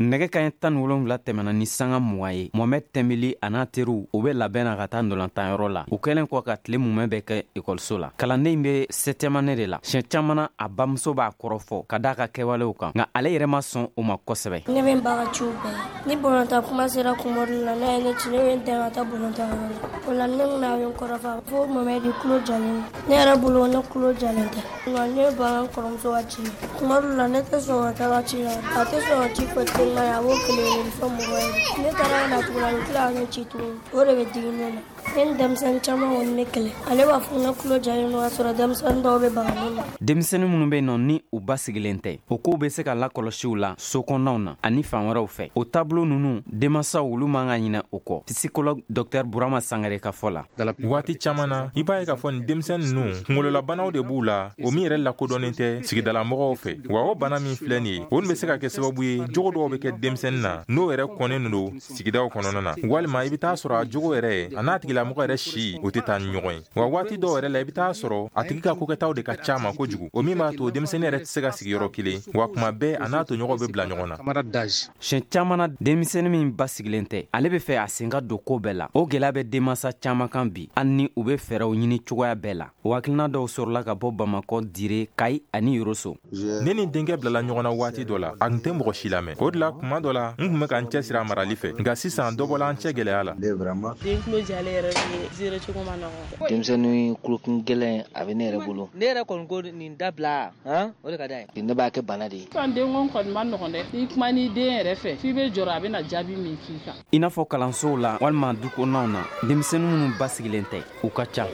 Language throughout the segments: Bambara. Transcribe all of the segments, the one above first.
nɛgɛ kaɲɛ 17 tɛmɛna ni sanga 20 ye Mohamed Tembeli a n'a teriw u bɛ labɛn na ka taa ndolantanyɔrɔ la. U kɛlen kɔ ka tile mumɛ bɛ kɛ ekɔliso la. Kalanden bɛ 7e année de la. Siɲɛ caman a bamuso b'a kɔrɔfɔ ka da ka kɛwalew kan, nka ale yɛrɛ ma sɔn o ma kosɛbɛ. Ne bɛ bagaciw bɛɛ ni bolonta kuma sera kumɔri la, ne ye ne ci, ne bɛ tɛn ka taa bolontanyɔrɔ la. O la ne bɛna ye n kɔrɔfɔ fo Mohamed kulo jalen. Ne yɛrɛ bolo ne kulo jalen tɛ. Nka ne bɛ n kɔrɔmuso ka ci. Kumɔri la ne tɛ sɔn ka taa ka ci la. A tɛ sɔn ka ci fɔ teliman ye, a b'o kelen fɔ mɔgɔ ye. Ne taara na tuguni, n tila ka ne ci tuguni. O de bɛ digi ne la. Ne denmisɛnnin caman kɔni ne kɛlɛ. Ale b'a fɔ ne kulo jalen don, ka sɔrɔ denmisɛnnin dɔw bɛ baga ne la. Denmisɛnnin minnu bɛ yen nɔ ni u ba sigilen tɛ, o kow bɛ se ka lakɔlɔsiw la sokɔnɔnaw na ani fan wɛrɛw fɛ. O taabolo ninnu denmansaw olu man ka ɲinɛ o kɔ. Psychologue Dr Burama Sangare ka fɔ la. Waati caman na i b'a ye k'a fɔ nin denmisɛnnin ninnu kunkololabanaw de b'u la, o min yɛrɛ lakodɔnnen tɛ sigidala mɔgɔw fɛ. Wa o bana min filɛ nin ye, o bɛ se ka kɛ sababu ye jogo dɔw bɛ kɛ denmisɛnnin na n'o yɛrɛ kɔnnen don sigidaw kɔnɔna na. Walima i bɛ taa sɔrɔ a jogo yɛrɛ a n'a tigilamɔgɔ yɛrɛ si o tɛ taa ni ɲɔgɔn ye. Wa waati dɔw yɛrɛ la i bɛ taa sɔrɔ a tigi ka kokɛtaw de ka ca ma kojugu. O min b'a to denmisɛnnin yɛrɛ tɛ se ka sigi yɔrɔ kelen, wa kuma bɛɛ a n'a toɲɔgɔnw bɛ bila ɲɔgɔn na. Siɲɛ caman na denmisɛnnin min ba sigilen tɛ, ale bɛ fɛ a sen ka don ko bɛɛ la. O gɛlɛya bɛ denmansa caman kan bi, hali ni u bɛ fɛɛrɛw ɲini cogoya bɛɛ la. O hakilina dɔw sɔrɔla ka bɔ Bamakɔ, Dire, Kayi ani Yoroso. Ne ni denkɛ bilala ɲɔgɔn na waati dɔ la, a tun tɛ mɔgɔ si lamɛn. O de la kuma dɔ la n tun bɛ ka n cɛsiri a marali fɛ, nka sisan dɔ bɔla an cɛ gɛlɛya la. Denmisɛnnin kulokun gɛlɛn a bɛ ne yɛrɛ bolo. Ne yɛrɛ kɔni ko nin dabila o de ka d'a ye. Ne b'a kɛ bana de ye. Den kɔni ma nɔgɔn dɛ. N'i kuma n'i den yɛrɛ fɛ f'i bɛ jɔrɔ a bɛ na jaabi min k'i kan. I n'a fɔ kalansow la walima dukɔnɔnaw na denmisɛnnin minnu ba sigilen tɛ u ka ca.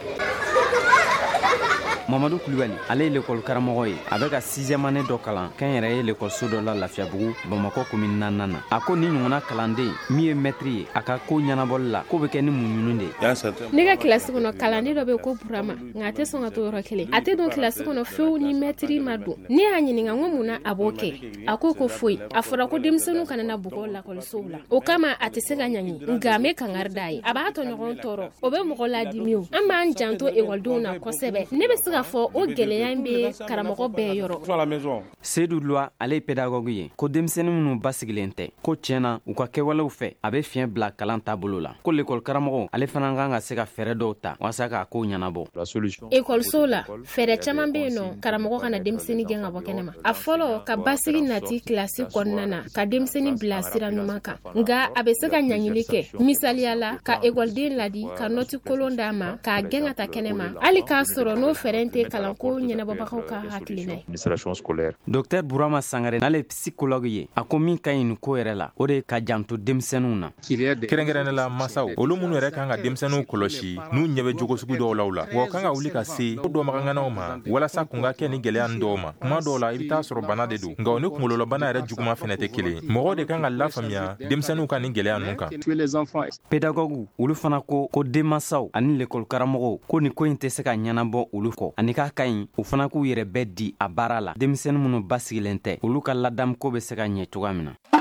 Mamadu Kulibali ale ye l'école karamɔgɔ ye. A bɛ ka 6e année dɔ kalan kɛn yɛrɛ ye l'écoleso dɔ la Lafiyabugu Bamakɔ commune 4nan na. A ko ni ɲɔgɔnna kalanden min ye maître ye a ka ko ɲɛnabɔli la ko bɛ kɛ ni muɲuni de ye. Ne ka kilasi kɔnɔ kalanden dɔ bɛ ko Burama, nka a tɛ sɔn ka to yɔrɔ kelen. A tɛ don kilasi kɔnɔ fewu ni maître ma don. Ne y'a ɲininka n ko mun na a b'o kɛ. A ko foyi. A fɔra ko denmisɛnninw kana na bugɔ lakɔlisow la. O kama a tɛ se ka ɲaŋi, nka a bɛ kangari d'a ye. A b'a tɔɲɔgɔn tɔɔrɔ. O bɛ mɔgɔ ladimiw. An b'an janto ekɔlidenw na kosɛbɛ. Ne bɛ se ka fɔ o gɛlɛya in bɛ karamɔgɔ bɛɛ yɔrɔ. Seydou Loi ale ye pédagogue ye. Ko denmisɛnnin minnu ba sigilen tɛ, ko tiɲɛna u ka kɛwalew fɛ a bɛ fiɲɛ bila kalan taabolo la. Ko l'école karamɔgɔ ale fana kan ka se ka fɛɛrɛ dɔw ta walasa k'a ko ɲɛnabɔ. Ekɔliso la fɛɛrɛ caman bɛ yen nɔ karamɔgɔ kana denmisɛnnin gɛn ka bɔ kɛnɛma. A fɔlɔ ka basigi nati kilasi kɔnɔna na ka denmisɛnnin bila sira ɲuman kan, nka a bɛ se ka ɲaŋili kɛ. Misaliya la ka ekɔliden ladi ka nɔti kolon d'a ma k'a gɛn ka taa kɛnɛma, hali k'a sɔrɔ n'o fɛɛrɛ tɛ kalanko ɲɛnabɔbagaw ka hakilina ye. Dr Burama Sangare n'ale ye psychologue ye. A ko min ka ɲi nin ko yɛrɛ la o de ye ka janto denmisɛnninw na. Kɛrɛnkɛrɛnnenya la masaw olu minnu yɛrɛ kan ka denmisɛnninw kɔlɔsi n'u ɲɛ bɛ jogo sugu dɔw la u la, wa kan ka wuli ka se ko dɔmaganganaw ma walasa kun ka kɛ ni gɛlɛya nin dɔw ma. Kuma dɔw la i bɛ taa sɔrɔ bana de don, nka o ni kunkololabana yɛrɛ juguman fɛnɛ tɛ kelen. Mɔgɔw de kan ka lafaamuya denmisɛnninw ka ni gɛlɛya ninnu kan. Pédagogue olu fana ko denmansaw ani l'école karamɔgɔw ko nin ko in tɛ se ka ɲɛnabɔ olu kɔ, ani k'a ka ɲi u fana k'u yɛrɛ bɛɛ di a baara la. Denmisɛnnin minnu ba sigilen tɛ olu ka ladamu ko bɛ se ka ɲɛ cogoya min na.